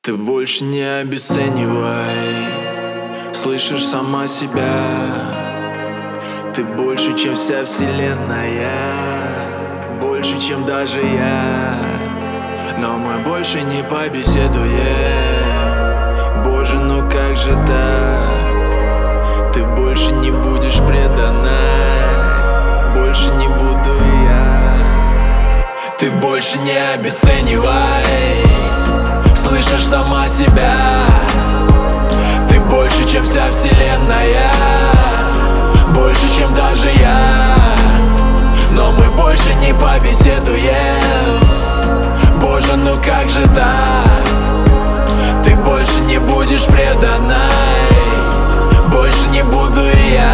Ты больше не обесценивай, слышишь сама себя. Ты больше, чем вся вселенная, больше, чем даже я. Но мы больше не побеседуем. Боже, ну как же так? Ты больше не будешь предана, больше не буду я. Ты больше не обесценивай, слышишь сама себя. Ты больше, чем вся вселенная, больше, чем даже я. Но мы больше не побеседуем. Боже, ну как же так? Ты больше не будешь преданной, больше не буду и я.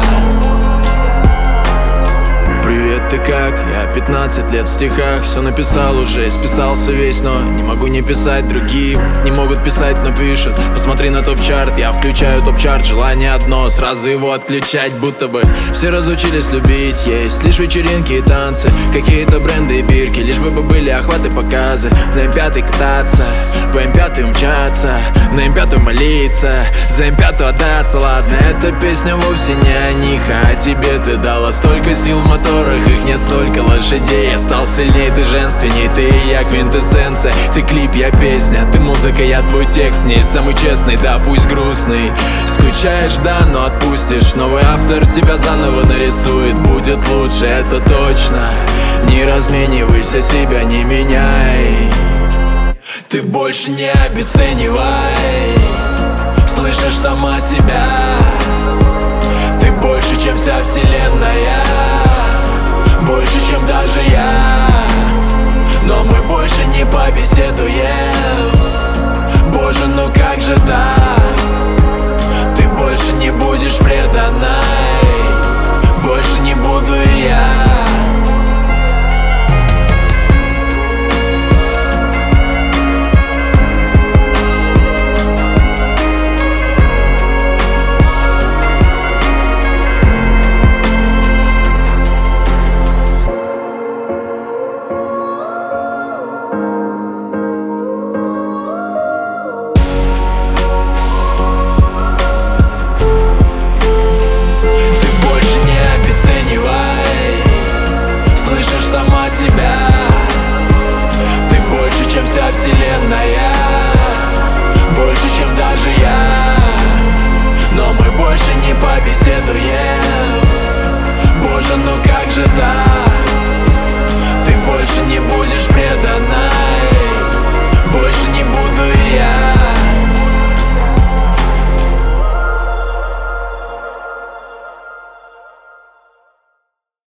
Привет, ты как? Я 15 лет в стихах, все написал уже, списался весь, но не могу не писать. Другие не могут писать, но пишут. Посмотри на топ-чарт, я включаю топ-чарт. Желание одно, сразу его отключать. Будто бы все разучились любить. Есть лишь вечеринки и танцы, какие-то бренды и бирки. Лишь бы были охваты, показы. На М5 кататься, по М5 умчаться, на М5 молиться, за М5 отдаться. Ладно, эта песня вовсе не о них, а о тебе. Ты дала столько сил в моторах, их нет столько лошадей. Я стал сильней, ты женственней, ты и я квинтэссенция. Ты клип, я песня, ты музыка, я твой текст. Не самый честный, да пусть грустный. Скучаешь, да, но отпустишь. Новый автор тебя заново нарисует. Будет лучше, это точно. Не разменивайся, себя не меняй. Ты больше не обесценивай, слышишь сама себя. Ты больше, чем вся вселенная, больше, чем даже я. Но мы больше не побеседуем.